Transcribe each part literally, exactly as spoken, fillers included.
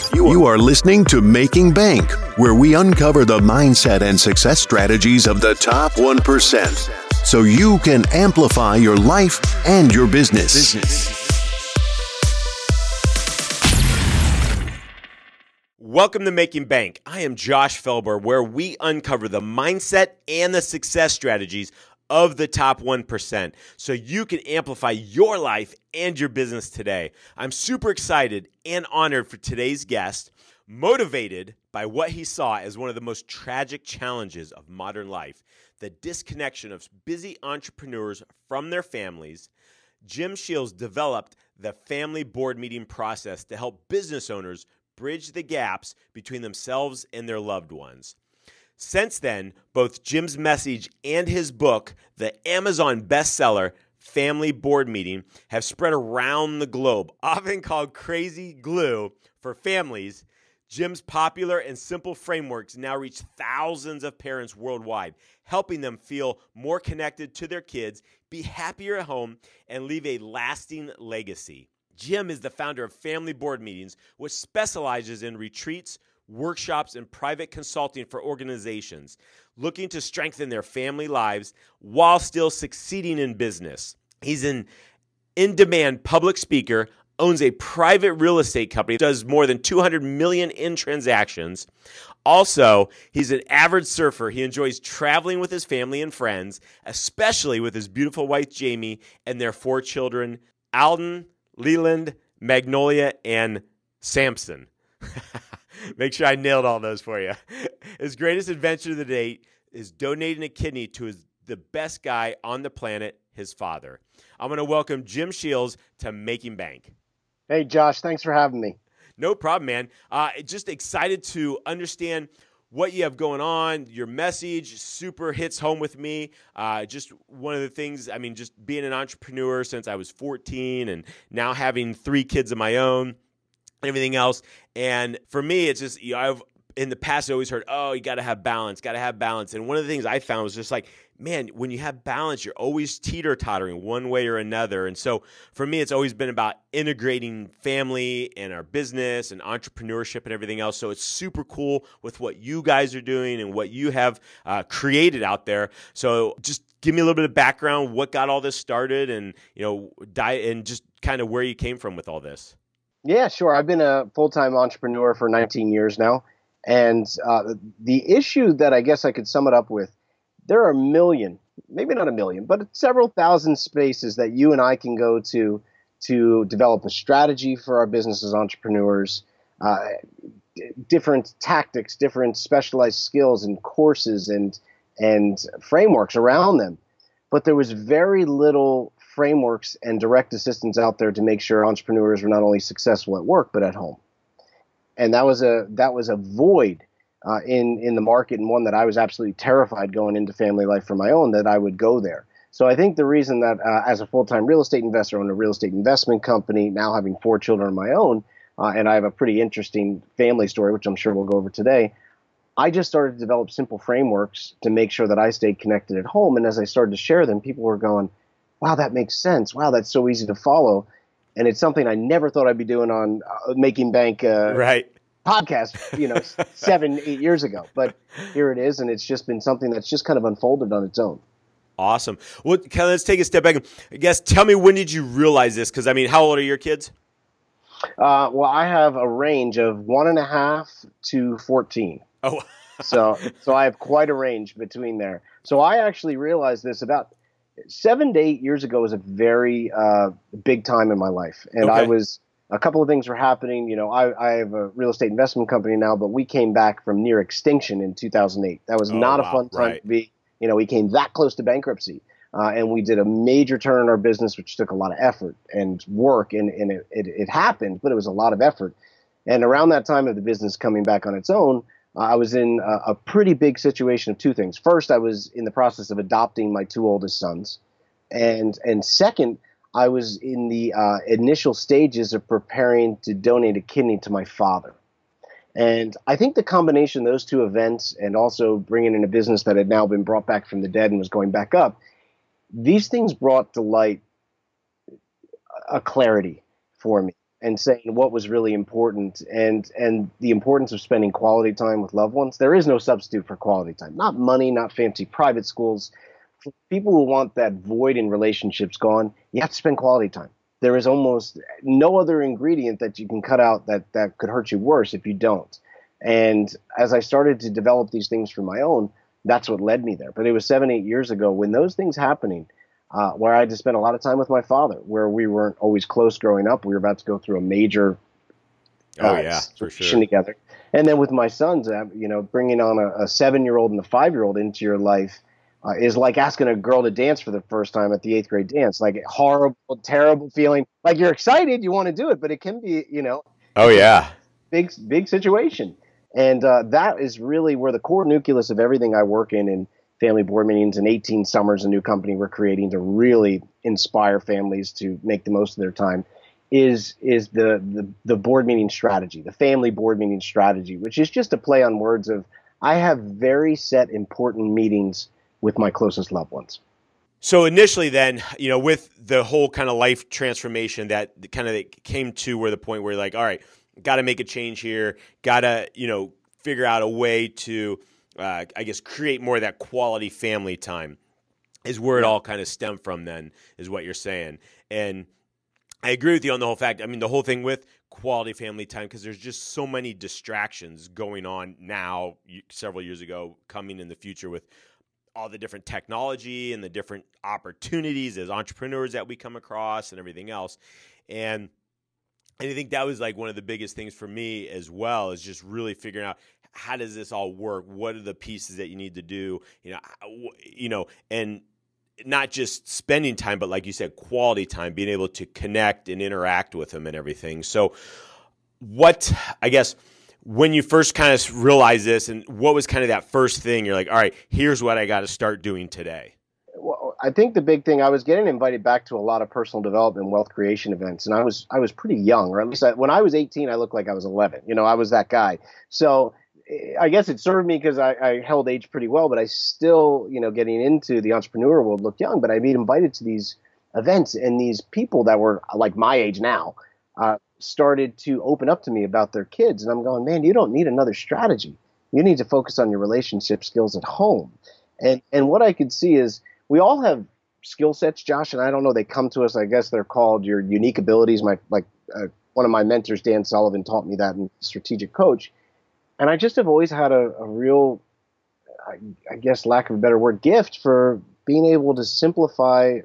You are listening to Making Bank, where we uncover the mindset and success strategies of the top one percent so you can amplify your life and your business. business. Welcome to Making Bank. I am Josh Felber, where we uncover the mindset and the success strategies of the top one percent so you can amplify your life and your business today. I'm super excited and honored for today's guest, motivated by what he saw as one of the most tragic challenges of modern life, the disconnection of busy entrepreneurs from their families. Jim Shields developed the family board meeting process to help business owners bridge the gaps between themselves and their loved ones. Since then, both Jim's message and his book, the Amazon bestseller Family Board Meeting, have spread around the globe, often called crazy glue for families. Jim's popular and simple frameworks now reach thousands of parents worldwide, helping them feel more connected to their kids, be happier at home, and leave a lasting legacy. Jim is the founder of Family Board Meetings, which specializes in retreats, workshops, and private consulting for organizations looking to strengthen their family lives while still succeeding in business. He's an in-demand public speaker, owns a private real estate company, does more than two hundred million dollars in transactions. Also, he's an avid surfer. He enjoys traveling with his family and friends, especially with his beautiful wife, Jamie, and their four children, Alden, Leland, Magnolia, and Samson. Make sure I nailed all those for you. His greatest adventure to date is donating a kidney to his, the best guy on the planet, his father. I'm going to welcome Jim Shields to Making Bank. Hey, Josh. Thanks for having me. No problem, man. Uh, just excited to understand what you have going on. Your message super hits home with me. Uh, just one of the things, I mean, just being an entrepreneur since I was fourteen and now having three kids of my own, everything else. And for me, it's just, you know, I've in the past I always heard, oh, you got to have balance, got to have balance. And one of the things I found was just like, man, when you have balance, you're always teeter-tottering one way or another. And so for me, it's always been about integrating family and our business and entrepreneurship and everything else. So it's super cool with what you guys are doing and what you have uh, created out there. So just give me a little bit of background, what got all this started, and you know, die, and just kind of where you came from with all this. Yeah, sure. I've been a full-time entrepreneur for nineteen years now. And uh, the issue that I guess I could sum it up with, there are a million, maybe not a million, but several thousand spaces that you and I can go to to develop a strategy for our business as entrepreneurs, uh, d- different tactics, different specialized skills and courses and and frameworks around them. But there was very little frameworks and direct assistance out there to make sure entrepreneurs were not only successful at work, but at home. And that was a that was a void uh, in in the market, and one that I was absolutely terrified going into family life for my own, that I would go there. So I think the reason that uh, as a full-time real estate investor, own a real estate investment company, now having four children of my own, uh, and I have a pretty interesting family story, which I'm sure we'll go over today, I just started to develop simple frameworks to make sure that I stayed connected at home. And as I started to share them, people were going, wow, that makes sense. Wow, that's so easy to follow. And it's something I never thought I'd be doing on uh, Making Bank uh, right. podcast, you know, seven, eight years ago. But here it is, and it's just been something that's just kind of unfolded on its own. Awesome. Well, kind of, let's take a step back. I guess, tell me, when did you realize this? Because, I mean, how old are your kids? Uh, well, I have a range of one and a half to fourteen. Oh, so so I have quite a range between there. So I actually realized this about seven to eight years ago was a very uh, big time in my life. And okay. I was, a couple of things were happening. You know, I, I have a real estate investment company now, but we came back from near extinction in two thousand eight. That was oh, not wow. a fun time right. to be. You know, we came that close to bankruptcy. Uh, and we did a major turn in our business, which took a lot of effort and work. And, and it, it, it happened, but it was a lot of effort. And around that time of the business coming back on its own, uh, I was in a, a pretty big situation of two things. First, I was in the process of adopting my two oldest sons. And and second, I was in the uh, initial stages of preparing to donate a kidney to my father. And I think the combination of those two events, and also bringing in a business that had now been brought back from the dead and was going back up, these things brought to light a clarity for me. and saying what was really important, and and the importance of spending quality time with loved ones. There is no substitute for quality time. Not money, not fancy private schools. For people who want that void in relationships gone, you have to spend quality time. There is almost no other ingredient that you can cut out that that could hurt you worse if you don't. And as I started to develop these things for my own, that's what led me there. But it was seven, eight years ago when those things happening, uh, where I had to spend a lot of time with my father, where we weren't always close growing up. We were about to go through a major oh uh, yeah, for situation sure. together. And then with my sons, uh, you know, bringing on a, a seven-year-old and a five-year-old into your life uh, is like asking a girl to dance for the first time at the eighth grade dance. Like horrible, terrible feeling. Like you're excited, you want to do it, but it can be, you know, Oh yeah. big, big situation. And uh, that is really where the core nucleus of everything I work in, in family board meetings and eighteen Summers, a new company we're creating to really inspire families to make the most of their time, is is the, the the board meeting strategy, the family board meeting strategy, which is just a play on words of I have very set important meetings with my closest loved ones. So initially then, you know, with the whole kind of life transformation that kind of came to where the point where you're like, all right, got to make a change here, got to, you know, figure out a way to, uh, I guess, create more of that quality family time is where it all kind of stemmed from then, is what you're saying. And I agree with you on the whole fact. I mean, the whole thing with quality family time, because there's just so many distractions going on now, several years ago, coming in the future with all the different technology and the different opportunities as entrepreneurs that we come across and everything else. And And I think that was like one of the biggest things for me as well, is just really figuring out how does this all work? What are the pieces that you need to do? You know, you know, and not just spending time, but like you said, quality time, being able to connect and interact with them and everything. So what, I guess, when you first kind of realized this, and what was kind of that first thing you're like, all right, here's what I got to start doing today? Well, I think the big thing, I was getting invited back to a lot of personal development and wealth creation events, and I was I was pretty young, or at least I, when I was eighteen, I looked like I was eleven. You know, I was that guy. So I guess it served me because I, I held age pretty well, but I still, you know, getting into the entrepreneur world looked young. But I being invited to these events, and these people that were like my age now uh, started to open up to me about their kids, and I'm going, man, you don't need another strategy. You need to focus on your relationship skills at home. And and what I could see is, we all have skill sets, Josh, and I don't know, they come to us, I guess they're called your unique abilities. My like uh, one of my mentors, Dan Sullivan, taught me that in Strategic Coach. And I just have always had a, a real, I, I guess, lack of a better word, gift for being able to simplify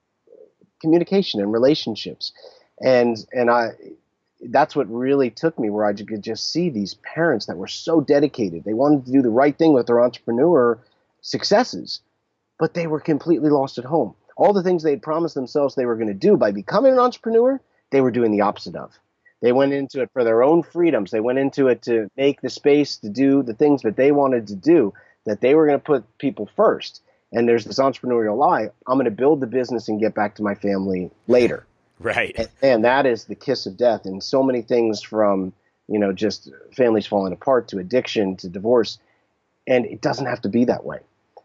communication and relationships. And and I that's what really took me, where I could just see these parents that were so dedicated. They wanted to do the right thing with their entrepreneur successes, but they were completely lost at home. All the things they had promised themselves they were going to do by becoming an entrepreneur, they were doing the opposite of. They went into it for their own freedoms. They went into it to make the space to do the things that they wanted to do, that they were going to put people first. And there's this entrepreneurial lie, I'm going to build the business and get back to my family later. Right. And, and that is the kiss of death. And so many things, from, you know, just families falling apart to addiction to divorce. And it doesn't have to be that way.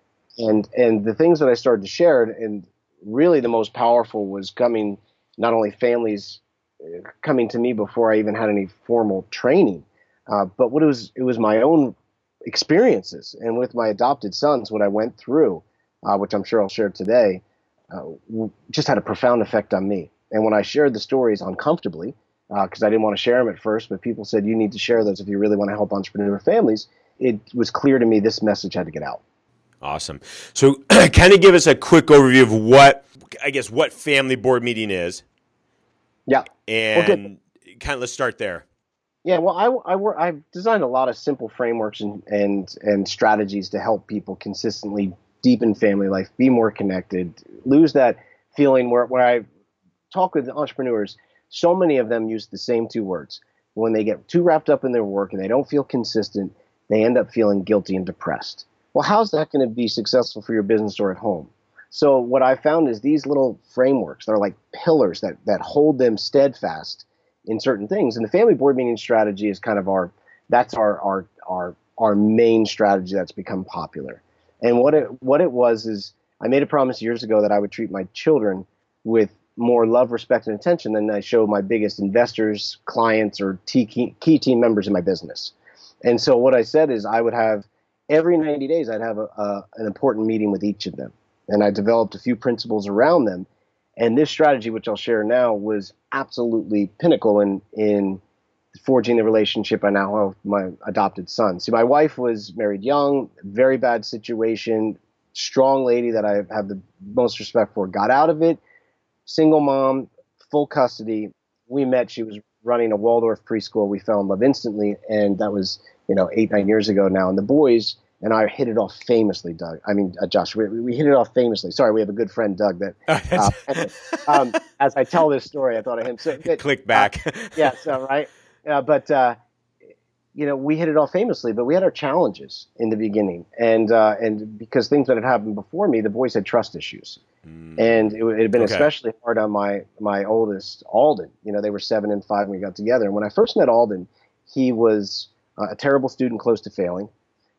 And and the things that I started to share, and really the most powerful was coming, not only families coming to me before I even had any formal training, uh, but what it was, it was my own experiences. And with my adopted sons, what I went through, uh, which I'm sure I'll share today, uh, just had a profound effect on me. And when I shared the stories uncomfortably, because uh, I didn't want to share them at first, but people said, you need to share those if you really want to help entrepreneur families, it was clear to me this message had to get out. Awesome. So kind of give us a quick overview of what, I guess, what family board meeting is. Yeah. And okay. kind of let's start there. Yeah, well, I, I work, I've designed a lot of simple frameworks and, and, and strategies to help people consistently deepen family life, be more connected, lose that feeling where, where I talk with entrepreneurs, so many of them use the same two words. When they get too wrapped up in their work and they don't feel consistent, they end up feeling guilty and depressed. Well, how's that going to be successful for your business or at home? So what I found is these little frameworks, they're like pillars that, that hold them steadfast in certain things. And the family board meeting strategy is kind of our, that's our, our, our, our main strategy that's become popular. And what it, what it was is, I made a promise years ago that I would treat my children with more love, respect, and attention than I show my biggest investors, clients, or key, key team members in my business. And so what I said is I would have every ninety days, I'd have a, a, an important meeting with each of them. And I developed a few principles around them. And this strategy, which I'll share now, was absolutely pinnacle in, in forging the relationship I now have with my adopted son. See, my wife was married young, very bad situation, strong lady that I have the most respect for, got out of it, single mom, full custody. We met, she was running a Waldorf preschool. We fell in love instantly. And that was, you know, eight, nine years ago now. And the boys and I hit it off famously, Doug. I mean, uh, Josh, we, we hit it off famously. Sorry, we have a good friend, Doug, that uh, um, as I tell this story, I thought of him. So, it, Click back. Uh, yeah, so, right. Uh, but, uh, you know, we hit it off famously, but we had our challenges in the beginning. And uh, and because things that had happened before me, the boys had trust issues. Mm. And it, it had been okay. especially hard on my, my oldest, Alden. You know, they were seven and five when we got together. And when I first met Alden, he was uh, a terrible student close to failing.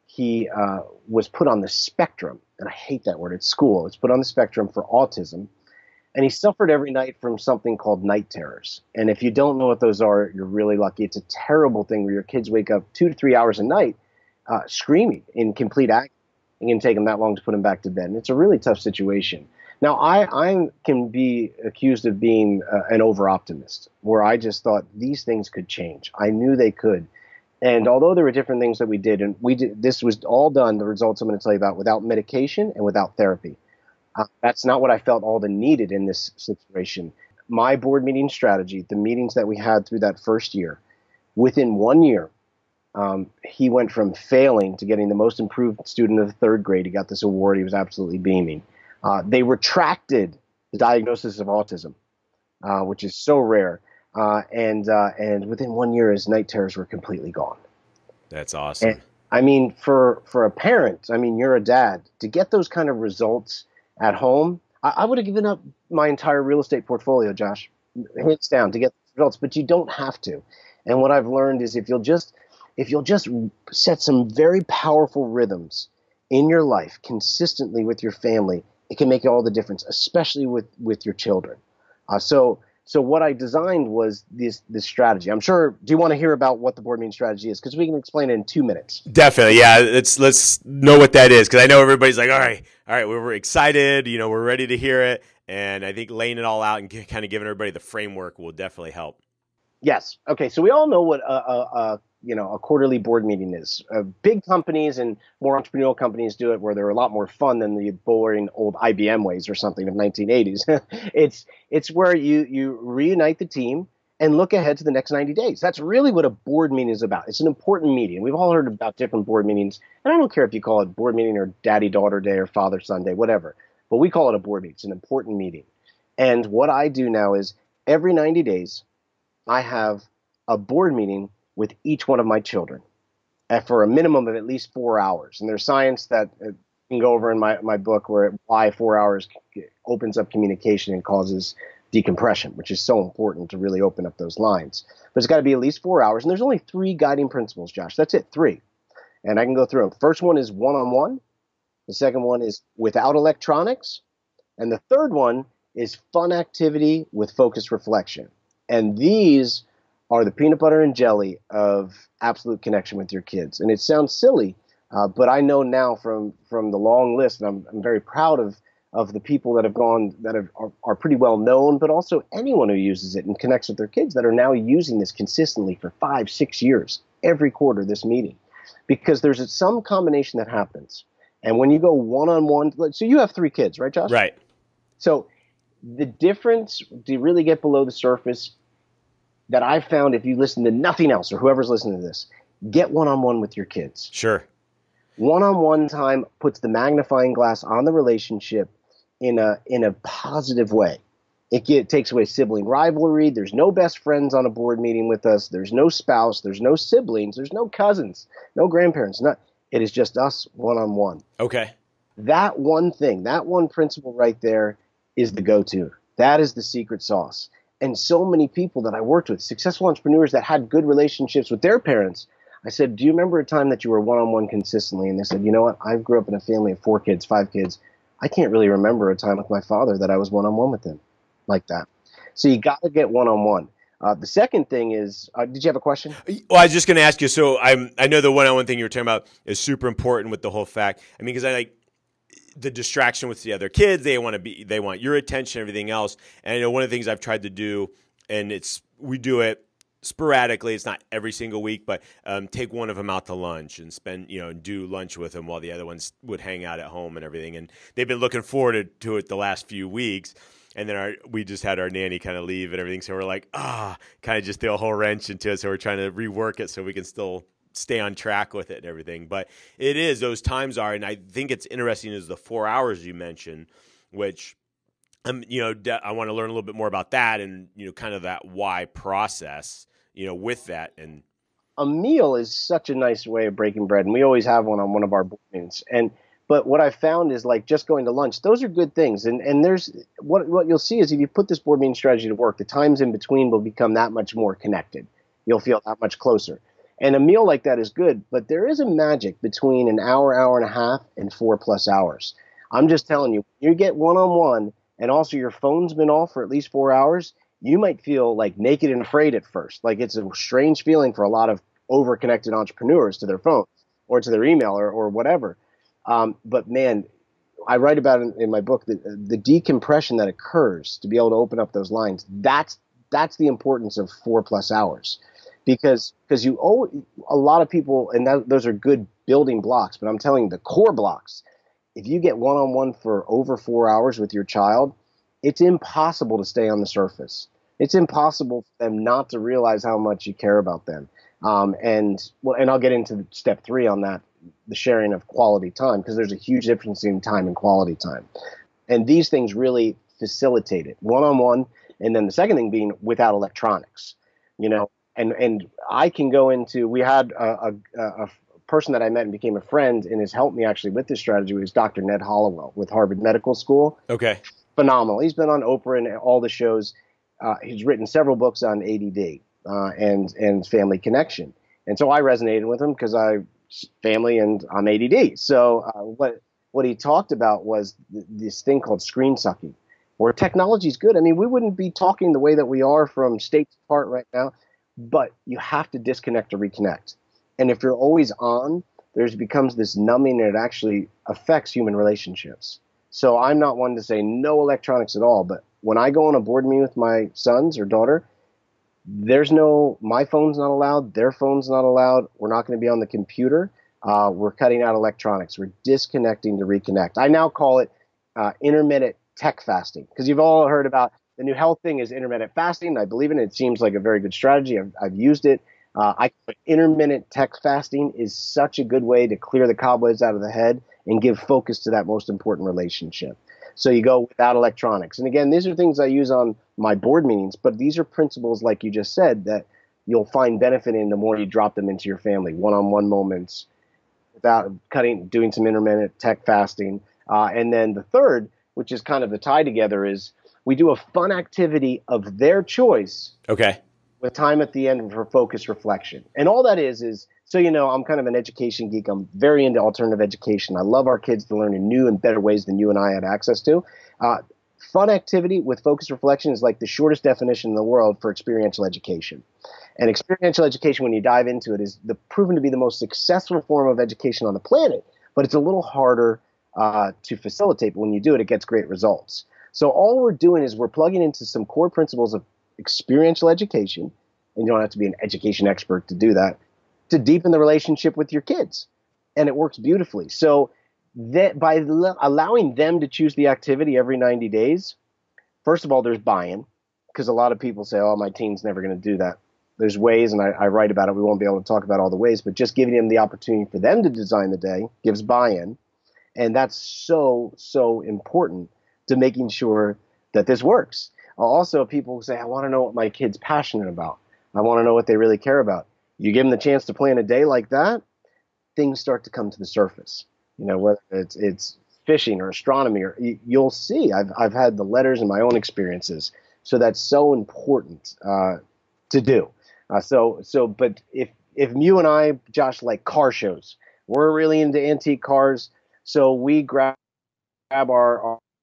He uh, was put on the spectrum, and I hate that word, it's school. It's put on the spectrum for autism. And he suffered every night from something called night terrors. And if you don't know what those are, you're really lucky. It's a terrible thing where your kids wake up two to three hours a night uh, screaming in complete agony. It can take them that long to put them back to bed. And it's a really tough situation. Now, I, I can be accused of being uh, an over-optimist, where I just thought these things could change. I knew they could. And although there were different things that we did, and we did, this was all done, the results I'm going to tell you about, without medication and without therapy. Uh, that's not what I felt Alden needed in this situation. My board meeting strategy, the meetings that we had through that first year, within one year, um, he went from failing to getting the most improved student of the third grade. He got this award. He was absolutely beaming. Uh, they retracted the diagnosis of autism, uh, which is so rare. Uh, and uh, and within one year, his night terrors were completely gone. That's awesome. And, I mean, for for a parent, I mean, you're a dad, to get those kind of results at home, I, I would have given up my entire real estate portfolio, Josh, hands down, to get the results. But you don't have to. And what I've learned is if you'll just if you'll just set some very powerful rhythms in your life consistently with your family, it can make all the difference, especially with with your children. Uh, so. So what I designed was this this strategy. I'm sure. Do you want to hear about what the board meeting strategy is? Because we can explain it in two minutes. Definitely, yeah. Let's let's know what that is, because I know everybody's like, all right, all right, we're excited. You know, we're ready to hear it, and I think laying it all out and kind of giving everybody the framework will definitely help. Yes. Okay. So we all know what a, a, a you know a quarterly board meeting is. Uh, big companies and more entrepreneurial companies do it where they're a lot more fun than the boring old I B M ways or something of nineteen eighties. it's it's where you you reunite the team and look ahead to the next ninety days. That's really what a board meeting is about. It's an important meeting. We've all heard about different board meetings, and I don't care if you call it board meeting or daddy-daughter day or father-son day, whatever. But we call it a board meeting. It's an important meeting. And what I do now is every ninety days, I have a board meeting with each one of my children for a minimum of at least four hours. And there's science that uh, can go over in my, my book where why four hours opens up communication and causes decompression, which is so important to really open up those lines. But it's got to be at least four hours. And there's only three guiding principles, Josh. That's it, three. And I can go through them. First one is one-on-one. The second one is without electronics. And the third one is fun activity with focused reflection. And these are the peanut butter and jelly of absolute connection with your kids. And it sounds silly, uh, but I know now from from the long list, and I'm, I'm very proud of of the people that have gone, that have, are, are pretty well known, but also anyone who uses it and connects with their kids that are now using this consistently for five, six years, every quarter, this meeting. Because there's some combination that happens. And when you go one-on-one, so you have three kids, right, Josh? Right. So the difference to really get below the surface that I've found, if you listen to nothing else or whoever's listening to this, get one-on-one with your kids. Sure. One-on-one time puts the magnifying glass on the relationship in a in a positive way. It get, takes away sibling rivalry. There's no best friends on a board meeting with us. There's no spouse. There's no siblings. There's no cousins. No grandparents. Not. It is just us one-on-one. Okay. That one thing, that one principle right there is the go-to. That is the secret sauce. And so many people that I worked with, successful entrepreneurs that had good relationships with their parents, I said, do you remember a time that you were one-on-one consistently? And they said, you know what? I grew up in a family of four kids, five kids. I can't really remember a time with my father that I was one-on-one with him. like that. So you got to get one-on-one. Uh, the second thing is, uh, did you have a question? Well, I was just going to ask you. So I'm, I know the one-on-one thing you were talking about is super important with the whole fact. I mean, because I like the distraction with the other kids. They want to be, they want your attention, everything else. And I know one of the things I've tried to do, and it's we do it sporadically. It's not every single week, but um, take one of them out to lunch and spend, you know, do lunch with them while the other ones would hang out at home and everything. And they've been looking forward to it the last few weeks. And then our, we just had our nanny kind of leave and everything. So we're like, ah, kind of just throw a whole wrench into it. So we're trying to rework it so we can still stay on track with it and everything. But it is, those times are, and I think it's interesting is the four hours you mentioned, which, um, you know, I want to learn a little bit more about that and, you know, kind of that why process, you know, with that. And a meal is such a nice way of breaking bread. And we always have one on one of our board meetings. And But what I found is like just going to lunch, those are good things. And and there's what what you'll see is if you put this board meeting strategy to work, the times in between will become that much more connected. You'll feel that much closer. And a meal like that is good, but there is a magic between an hour, hour and a half and four plus hours. I'm just telling you, you get one-on-one and also your phone's been off for at least four hours, you might feel like naked and afraid at first. Like it's a strange feeling for a lot of over-connected entrepreneurs to their phone or to their email or, or whatever. Um, but man, I write about it in my book that the decompression that occurs to be able to open up those lines. That's that's the importance of four plus hours, because because you owe a lot of people, and that, those are good building blocks. But I'm telling you, the core blocks. If you get one on one for over four hours with your child, it's impossible to stay on the surface. It's impossible for them not to realize how much you care about them. Um, and well, and I'll get into step three on that. The sharing of quality time, because there's a huge difference in time and quality time. And these things really facilitate it one-on-one. And then the second thing being without electronics, you know, and, and I can go into, we had a, a, a person that I met and became a friend and has helped me actually with this strategy was Doctor Ned Hollowell with Harvard Medical School. Okay. Phenomenal. He's been on Oprah and all the shows. Uh, he's written several books on A D D uh, and, and family connection. And so I resonated with him because I, family and I'm A D D. So uh, what what he talked about was th- this thing called screen sucking, where technology is good. I mean, we wouldn't be talking the way that we are from states apart right now, but you have to disconnect to reconnect. And if you're always on, there's becomes this numbing, and it actually affects human relationships. So I'm not one to say no electronics at all, but when I go on a board meeting with my sons or daughter, there's no, my phone's not allowed, their phone's not allowed. We're not going to be on the computer. Uh, we're cutting out electronics. We're disconnecting to reconnect. I now call it uh, intermittent tech fasting, because you've all heard about the new health thing is intermittent fasting. I believe in it. It seems like a very good strategy. I've, I've used it. Uh, I intermittent tech fasting is such a good way to clear the cobwebs out of the head and give focus to that most important relationship. So you go without electronics. And again, these are things I use on my board meetings, but these are principles, like you just said, that you'll find benefit in the more you drop them into your family, one-on-one moments, without cutting, doing some intermittent tech fasting. Uh, and then the third, which is kind of the tie together, is we do a fun activity of their choice. Okay. With time at the end for focused reflection. And all that is, is, so you know, I'm kind of an education geek. I'm very into alternative education. I love our kids to learn in new and better ways than you and I had access to. Uh, fun activity with focused reflection is like the shortest definition in the world for experiential education. And experiential education, when you dive into it, is the, proven to be the most successful form of education on the planet. But it's a little harder uh, to facilitate. But when you do it, it gets great results. So all we're doing is we're plugging into some core principles of experiential education, and you don't have to be an education expert to do that, to deepen the relationship with your kids. And it works beautifully. So that by l- allowing them to choose the activity every ninety days, first of all, there's buy-in, because a lot of people say, oh, my teen's never going to do that. There's ways, and I, I write about it. We won't be able to talk about all the ways, but just giving them the opportunity for them to design the day gives buy-in. And that's so, so important to making sure that this works. Also, people say, I want to know what my kid's passionate about. I want to know what they really care about. You give them the chance to plan a day like that, things start to come to the surface. You know, whether it's it's fishing or astronomy, or you, you'll see. I've I've had the letters in my own experiences. So that's so important uh, to do. Uh, so so, but if if you and I, Josh, like car shows, we're really into antique cars. So we grab grab our, our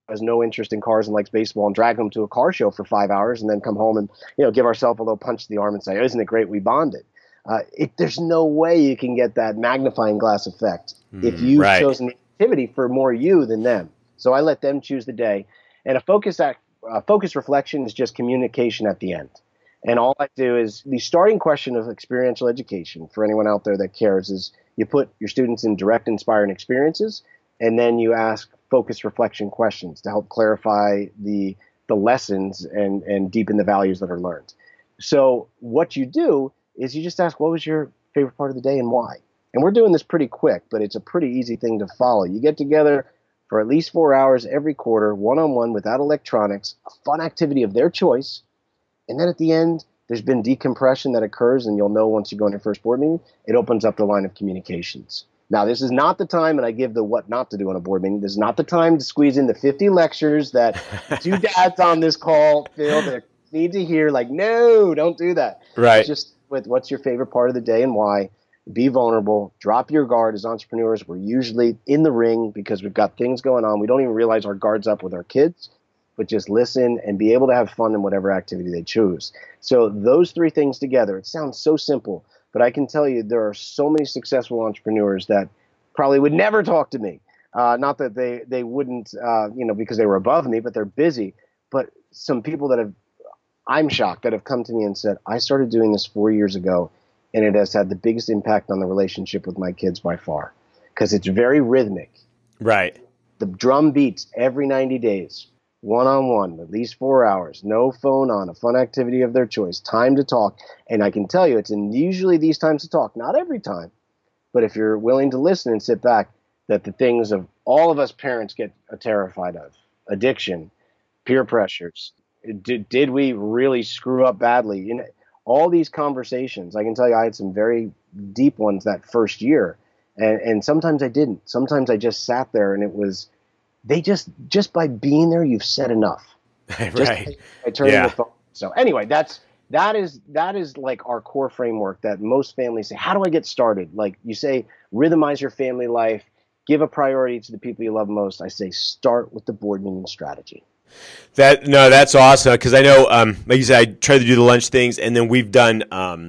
has no interest in cars and likes baseball and drag them to a car show for five hours and then come home and, you know, give ourselves a little punch to the arm and say, isn't it great we bonded? Uh, it, there's no way you can get that magnifying glass effect mm, if you've right. chosen the activity for more you than them. So I let them choose the day. And a focus act, uh, focus reflection is just communication at the end. And all I do is the starting question of experiential education for anyone out there that cares is you put your students in direct, inspiring experiences, and then you ask focus reflection questions to help clarify the the lessons and, and deepen the values that are learned. So what you do is you just ask, what was your favorite part of the day and why? And we're doing this pretty quick, but it's a pretty easy thing to follow. You get together for at least four hours every quarter, one-on-one without electronics, a fun activity of their choice. And then at the end, there's been decompression that occurs, and you'll know once you go in your first board meeting, it opens up the line of communications. Now, this is not the time, and I give the what not to do on a board meeting, this is not the time to squeeze in the fifty lectures that two dads on this call feel that need to hear. Like, no, don't do that. Right. It's just with what's your favorite part of the day and why. Be vulnerable. Drop your guard. As entrepreneurs, we're usually in the ring because we've got things going on. We don't even realize our guard's up with our kids, but just listen and be able to have fun in whatever activity they choose. So those three things together, it sounds so simple, but I can tell you there are so many successful entrepreneurs that probably would never talk to me. Uh, not that they, they wouldn't, uh, you know, because they were above me, but they're busy. But some people that have, I'm shocked, that have come to me and said, I started doing this four years ago, and it has had the biggest impact on the relationship with my kids by far, because it's very rhythmic. Right. The drum beats every ninety days. One-on-one, at least four hours, no phone on, a fun activity of their choice, time to talk. And I can tell you, it's in usually these times to talk, not every time, but if you're willing to listen and sit back, that the things of all of us parents get terrified of, addiction, peer pressures, did, did we really screw up badly? You know, all these conversations, I can tell you I had some very deep ones that first year, and, and sometimes I didn't. Sometimes I just sat there and it was, They just, just by being there, you've said enough. Right. Just by, by turning yeah. the phone. So anyway, that's, that is, that is like our core framework that most families say, how do I get started? Like you say, rhythmize your family life, give a priority to the people you love most. I say, start with the board meeting strategy. That, no, that's awesome. Cause I know, um, like you said, I try to do the lunch things, and then we've done, um,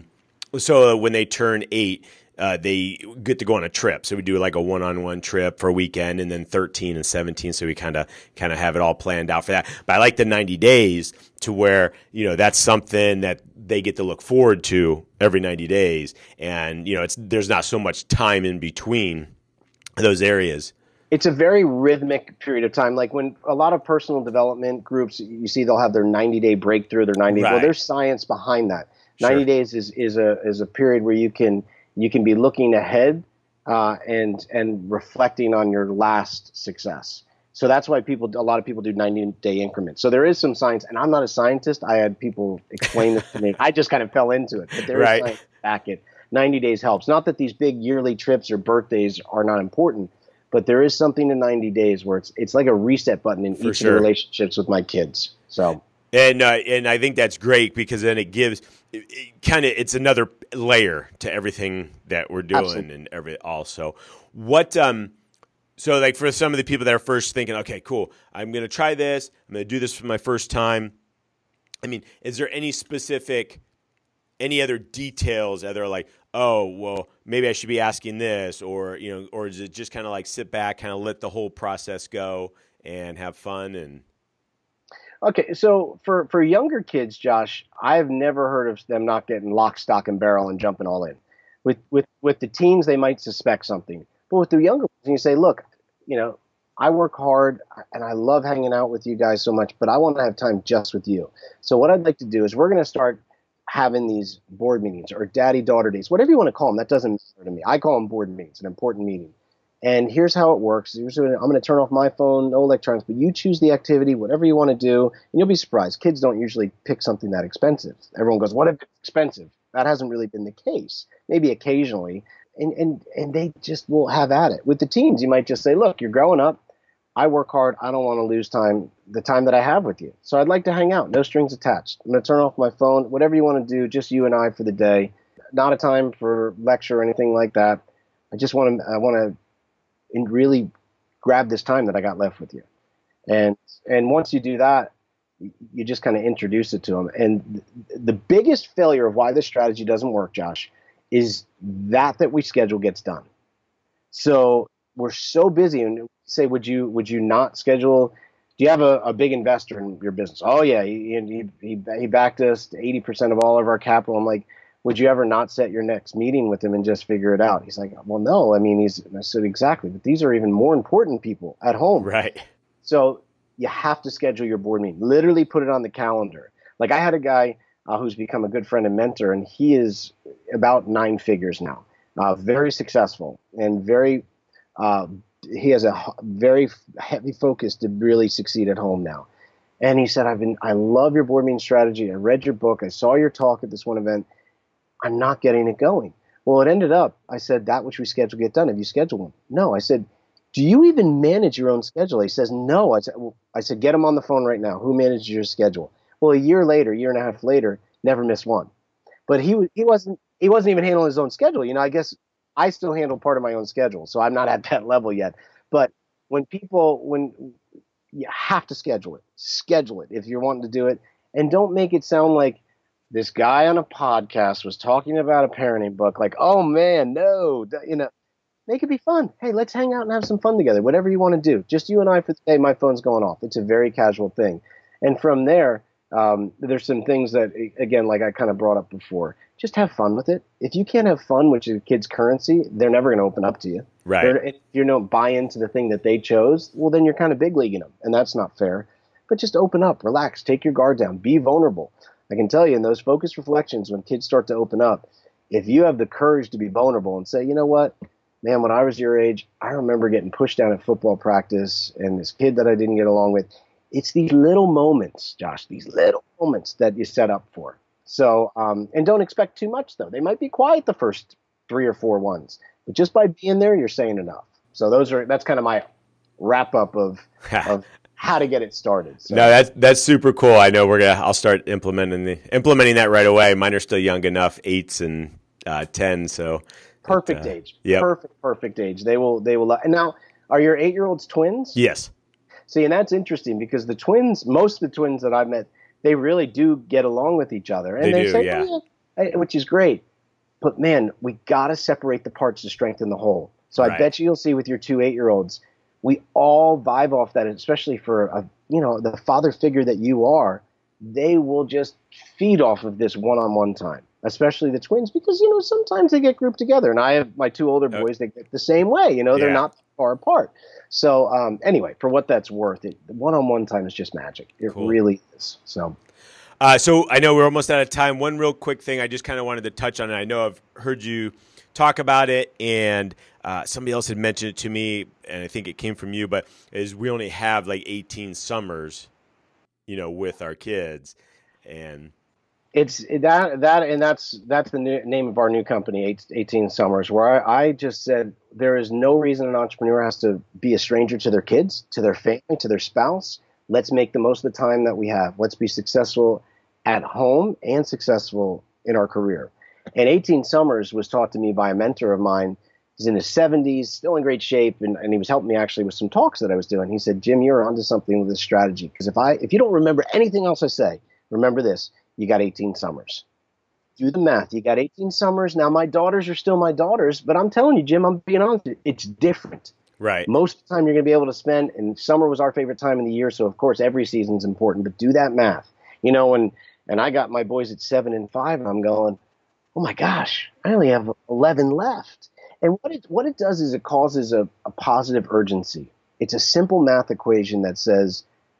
so when they turn eight, Uh, they get to go on a trip. So we do like a one-on-one trip for a weekend, and then thirteen and seventeen. So we kind of kind of have it all planned out for that. But I like the ninety days to where, you know, that's something that they get to look forward to every ninety days. And, you know, it's there's not so much time in between those areas. It's a very rhythmic period of time. Like when a lot of personal development groups, you see they'll have their ninety-day breakthrough, their ninety. Right. Well, there's science behind that. Sure. ninety days is, is a is a period where you can You can be looking ahead uh, and and reflecting on your last success. So that's why people, a lot of people do ninety-day increments. So there is some science, and I'm not a scientist. I had people explain this to me. I just kind of fell into it, but there is right. science back it. ninety days helps. Not that these big yearly trips or birthdays are not important, but there is something in ninety days where it's it's like a reset button in For each sure. of the relationships with my kids. So. And uh, and I think that's great, because then it gives it, it kind of it's another layer to everything that we're doing. Absolutely. And every also what um so like for some of the people that are first thinking, okay, cool, I'm gonna try this, I'm gonna do this for my first time. I mean, is there any specific any other details that are like, oh, well, maybe I should be asking this, or you know, or is it just kind of like sit back, kind of let the whole process go and have fun? And Okay, so for, for younger kids, Josh, I've never heard of them not getting lock, stock, and barrel and jumping all in. With with with the teens, they might suspect something. But with the younger ones, you say, look, you know, I work hard and I love hanging out with you guys so much, but I want to have time just with you. So what I'd like to do is we're going to start having these board meetings or daddy-daughter days, whatever you want to call them. That doesn't matter to me. I call them board meetings, an important meeting. And here's how it works. Here's what, I'm going to turn off my phone, no electronics, but you choose the activity, whatever you want to do, and you'll be surprised. Kids don't usually pick something that expensive. Everyone goes, what if it's expensive? That hasn't really been the case. Maybe occasionally. And, and, and they just will have at it. With the teens, you might just say, look, you're growing up. I work hard. I don't want to lose time, the time that I have with you. So I'd like to hang out. No strings attached. I'm going to turn off my phone. Whatever you want to do, just you and I for the day. Not a time for lecture or anything like that. I just want to, I want to and really grab this time that I got left with you. And and once you do that, you just kind of introduce it to them. And the biggest failure of why this strategy doesn't work, Josh, is that that we schedule gets done. So we're so busy, and say, would you would you not schedule? Do you have a, a big investor in your business? Oh yeah, he he he, he backed us to eighty percent of all of our capital. I'm like, would you ever not set your next meeting with him and just figure it out? He's like, well, no. I mean, he's. I said exactly, but these are even more important people at home. Right. So you have to schedule your board meeting. Literally put it on the calendar. Like I had a guy uh, who's become a good friend and mentor, and he is about nine figures now, uh, very successful and very. Uh, he has a very heavy focus to really succeed at home now. And he said, I've been, I love your board meeting strategy. I read your book. I saw your talk at this one event. I'm not getting it going. Well, it ended up, I said, that which we schedule get done. Have you scheduled one? No. I said, do you even manage your own schedule? He says, no. I said, well, I said, get him on the phone right now. Who manages your schedule? Well, a year later, year and a half later, never missed one. But he, he wasn't, he wasn't even handling his own schedule. You know, I guess I still handle part of my own schedule, so I'm not at that level yet. But when people, when you have to schedule it, schedule it if you're wanting to do it, and don't make it sound like this guy on a podcast was talking about a parenting book. Like, oh man, no, you know, make it be fun. Hey, let's hang out and have some fun together. Whatever you want to do, just you and I for the day. My phone's going off. It's a very casual thing, and from there, um, there's some things that, again, like I kind of brought up before. Just have fun with it. If you can't have fun, which is a kid's currency, they're never going to open up to you. Right. They're, if you don't buy into the thing that they chose, well, then you're kind of big leaguing them, and that's not fair. But just open up, relax, take your guard down, be vulnerable. I can tell you in those focused reflections, when kids start to open up, if you have the courage to be vulnerable and say, you know what, man, when I was your age, I remember getting pushed down at football practice and this kid that I didn't get along with. It's these little moments, Josh, these little moments that you set up for. So, um, and don't expect too much, though. They might be quiet the first three or four ones, but just by being there, you're saying enough. So those are, that's kind of my wrap up of, of how to get it started. So. No, that's, that's super cool. I know we're going to, I'll start implementing the, implementing that right away. Mine are still young enough, eights and uh, ten. So perfect but, uh, age, yep. perfect, perfect age. They will, they will. And now, are your eight-year-olds twins? Yes. See, and that's interesting because the twins, most of the twins that I've met, they really do get along with each other. And they, they do, say, yeah. oh, yeah, which is great. But man, we got to separate the parts to strengthen the whole. So Right. I bet you you'll see with your two eight-year-olds, we all vibe off that, especially for a, you know, the father figure that you are. They will just feed off of this one-on-one time, especially the twins, because, you know, sometimes they get grouped together. And I have my two older boys, they get the same way. You know, they're Yeah. not far apart. So um, anyway, for what that's worth, it, the one-on-one time is just magic. It Cool. really is. So. Uh, so I know we're almost out of time. One real quick thing I just kind of wanted to touch on, and I know I've heard you talk about it, and uh, somebody else had mentioned it to me, and I think it came from you, but is we only have like eighteen summers, you know, with our kids. And It's that, that, and that's, that's the new, name of our new company, eighteen Summers, where I, I just said there is no reason an entrepreneur has to be a stranger to their kids, to their family, to their spouse. Let's make the most of the time that we have. Let's be successful at home and successful in our career. And eighteen Summers was taught to me by a mentor of mine. He's in his seventies, still in great shape, and, and he was helping me actually with some talks that I was doing. He said, Jim, you're onto something with this strategy. Because if I, if you don't remember anything else I say, remember this. You got eighteen summers. Do the math. You got eighteen summers. Now, my daughters are still my daughters, but I'm telling you, Jim, I'm being honest, it's different. right. Most of the time you're going to be able to spend, and summer was our favorite time in the year, so of course every season's important, but do that math. You know, and, and I got my boys at seven and five, and I'm going, oh my gosh, I only have eleven left. And what it, what it does is it causes a, a positive urgency. It's a simple math equation that says,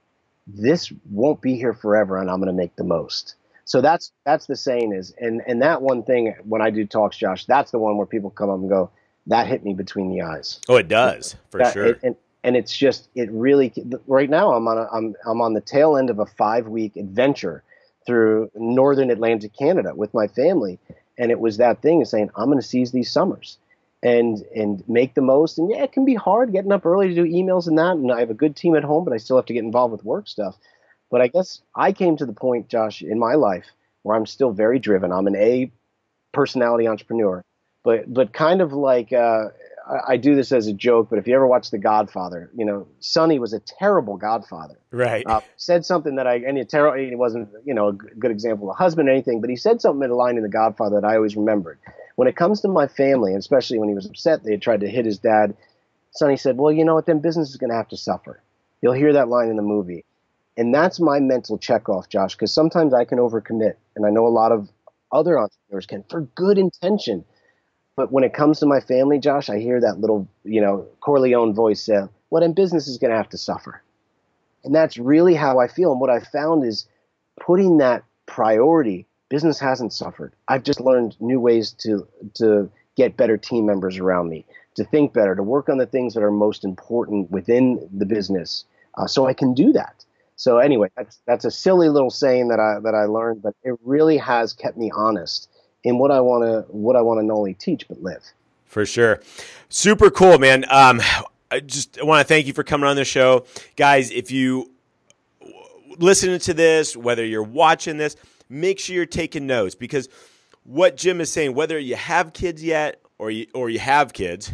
this won't be here forever, and I'm going to make the most. So that's that's the saying is, and and that one thing when I do talks, Josh, that's the one where people come up and go, that hit me between the eyes. Oh, it does for That- sure. it- and and it's just it really right now I'm on a, I'm I'm on the tail end of a five week adventure through northern Atlantic Canada with my family, and it was that thing of saying I'm going to seize these summers and and make the most. And yeah, it can be hard getting up early to do emails and that, and I have a good team at home, but I still have to get involved with work stuff. But I guess I came to the point, Josh, in my life where I'm still very driven. I'm an A personality entrepreneur, but but kind of like uh, I, I do this as a joke, but if you ever watch The Godfather, you know, Sonny was a terrible godfather. Right. Uh, said something that I, and he, ter- he wasn't, you know, a good example of a husband or anything, but he said something in a line in The Godfather that I always remembered. When it comes to my family, and especially when he was upset, they had tried to hit his dad, Sonny said, well, you know what, then business is going to have to suffer. You'll hear that line in the movie. And that's my mental checkoff, Josh, because sometimes I can overcommit. And I know a lot of other entrepreneurs can for good intention. But when it comes to my family, Josh, I hear that little, you know, Corleone voice say, well, then business is going to have to suffer. And that's really how I feel. And what I found is putting that priority, business hasn't suffered. I've just learned new ways to to get better team members around me, to think better, to work on the things that are most important within the business, uh, so I can do that. So anyway, that's that's a silly little saying that I that I learned, but it really has kept me honest in what I want to what I want to not only teach but live. For sure, super cool, man. Um, I just want to thank you for coming on the show, guys. If you listening to this, whether you're watching this, make sure you're taking notes, because what Jim is saying, whether you have kids yet or you, or you have kids,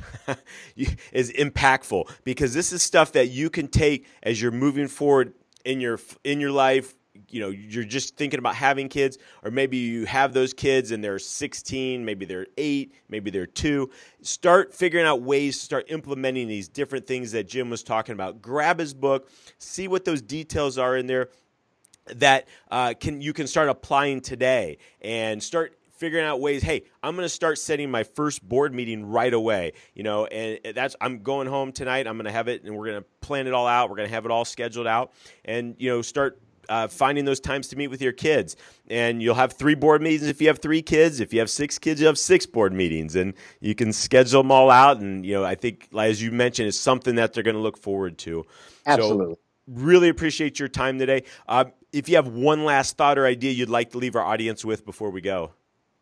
is impactful, because this is stuff that you can take as you're moving forward in your in your life. You know, you're just thinking about having kids, or maybe you have those kids and they're sixteen, maybe they're eight, maybe they're two. Start figuring out ways to start implementing these different things that Jim was talking about. Grab his book, see what those details are in there that uh, can you can start applying today, and start figuring out ways. Hey, I'm going to start setting my first board meeting right away. You know, and that's I'm going home tonight. I'm going to have it, and we're going to plan it all out. We're going to have it all scheduled out, and you know, start uh, finding those times to meet with your kids. And you'll have three board meetings if you have three kids. If you have six kids, you have six board meetings, and you can schedule them all out. And you know, I think, as you mentioned, it's something that they're going to look forward to. Absolutely. So, really appreciate your time today. Uh, if you have one last thought or idea you'd like to leave our audience with before we go.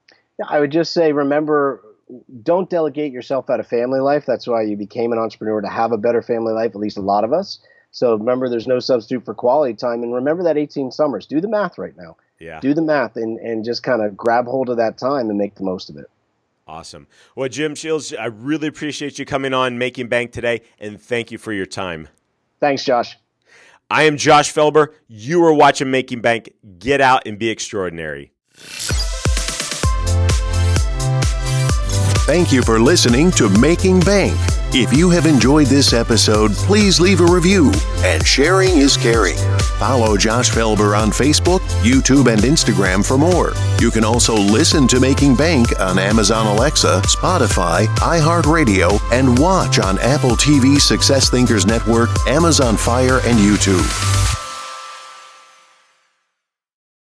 I would just say, remember, don't delegate yourself out of family life. That's why you became an entrepreneur, to have a better family life, at least a lot of us. So remember, there's no substitute for quality time. And remember that eighteen summers. Do the math right now. Yeah. Do the math and, and just kind of grab hold of that time and make the most of it. Awesome. Well, Jim Shields, I really appreciate you coming on Making Bank today, and thank you for your time. Thanks, Josh. I am Josh Felber. You are watching Making Bank. Get out and be extraordinary. Thank you for listening to Making Bank. If you have enjoyed this episode, please leave a review, and sharing is caring. Follow Josh Felber on Facebook, YouTube, and Instagram for more. You can also listen to Making Bank on Amazon Alexa, Spotify, iHeartRadio, and watch on Apple T V, Success Thinkers Network, Amazon Fire, and YouTube.